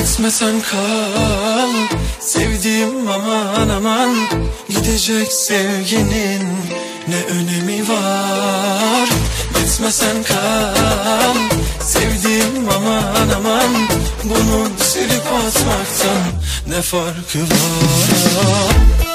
Gitmesen kal sevdiğim, aman aman. Gidecek sevginin ne önemi var? Gitmesen kal sevdiğim, aman aman. Bunun silip atmaktan ne farkı var?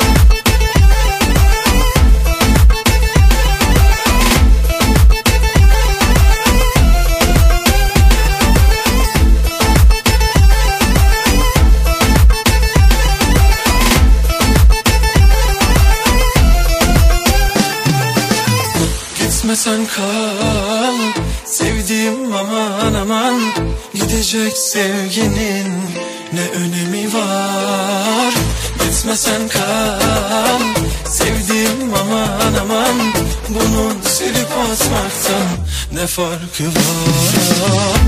Gitmesen kal sevdiğim, aman aman. Gidecek sevginin ne önemi var? Gitmesen kal sevdiğim, aman aman. Bunun silip atmaktan ne farkı var?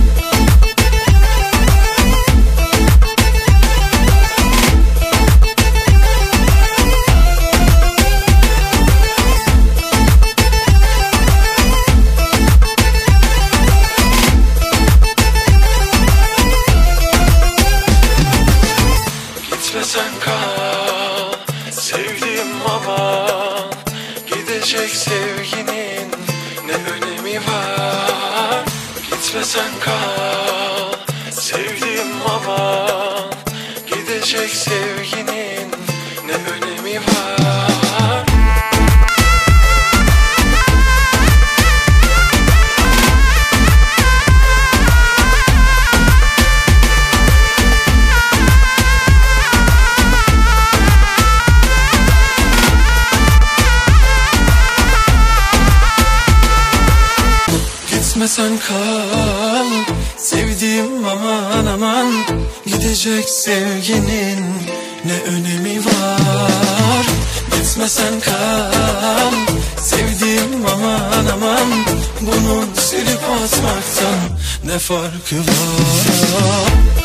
Gitmesen kal sevdiğim, aman. Gidecek sevginin ne önemi var? Gitmesen kal sevdiğim, aman. Gidecek sevginin ne önemi var? Gitmesen kal sevdiğim, aman aman. Gidecek sevginin ne önemi var? Gitmesen kal sevdiğim, aman aman. Bunun silip atmaktan ne farkı var?